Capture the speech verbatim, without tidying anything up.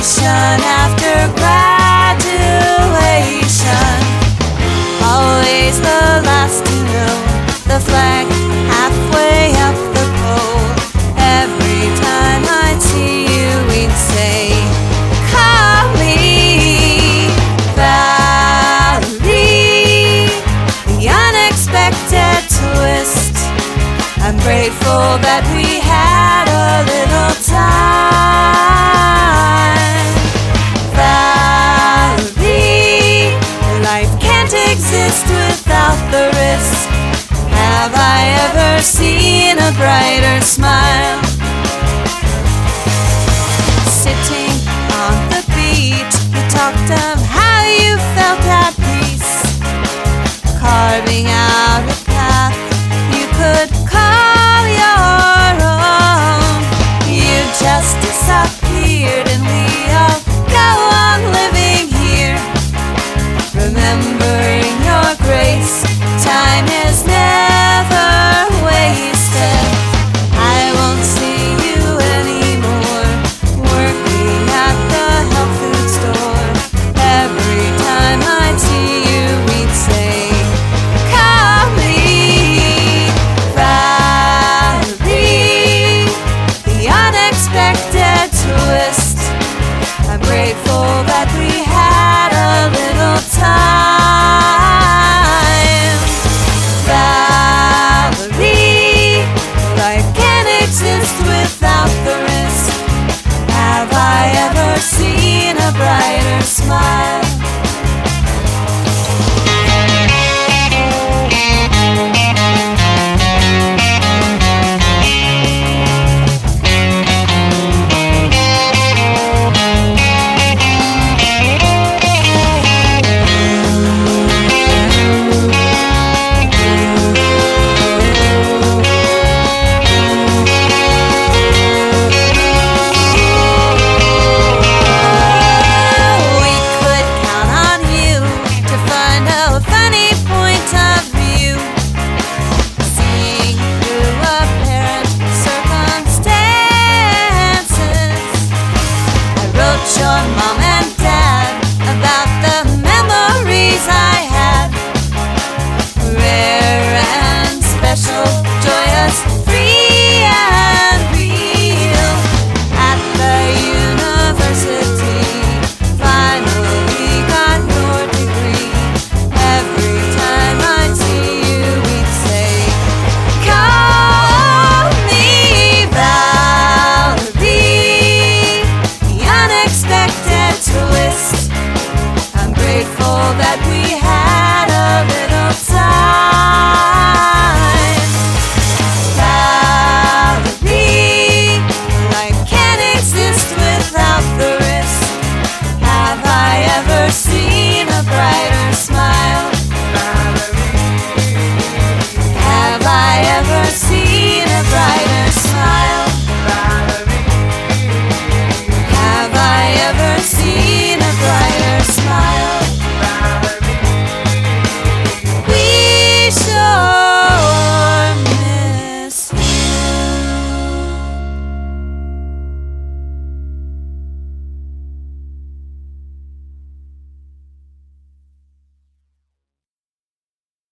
graduation, after graduation. Always the last to know, the flag halfway up the pole. Every time I'd see you, we'd say, call me Valerie. The unexpected twist, I'm grateful that we had a little time. Valerie, life can't exist without the risk. Have I ever seen a brighter smile?